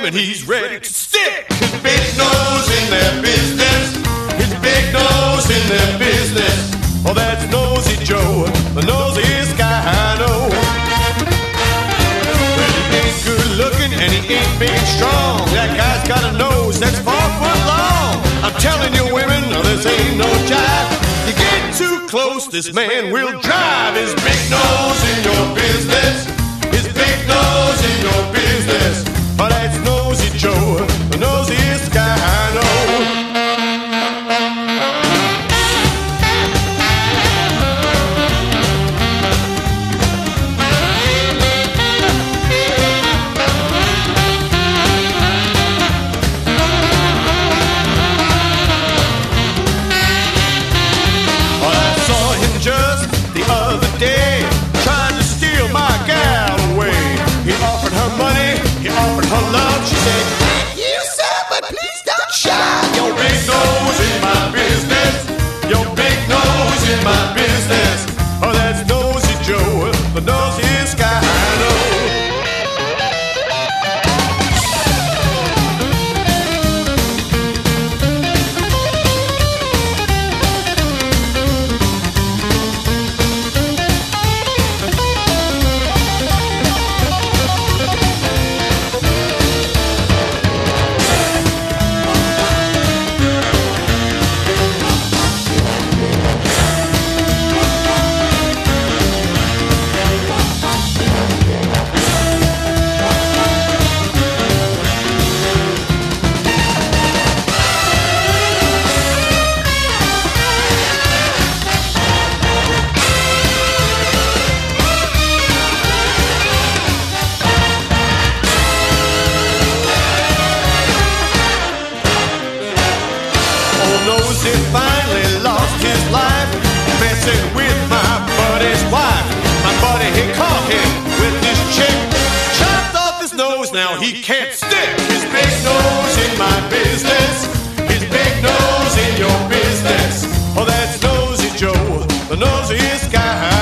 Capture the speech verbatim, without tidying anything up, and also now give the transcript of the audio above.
women he's ready to stick. His big nose in their business. His big nose in their business. Oh, that's Nosy Joe, the nosiest guy I know. Well, he ain't good looking and he ain't big strong. That guy's got a nose that's four foot long. I'm telling you women, no, this ain't no jive. You get too close, this man will drive. His big nose in your business. His big nose in your business. Oh, that's Nosy Joe, the nosiest guy I know. Her love, she said, thank you, sir, but please don't shine. Your big nose in my business. Your big nose in my business. Oh, that's Nosy Joe, the nosiest guy I know. Nosy finally lost his life messing with my buddy's wife. My buddy, he caught him with this chick. Chopped off his nose, now he can't stick. His big nose in my business. His big nose in your business. Oh, that's Nosy Joe, the nosiest guy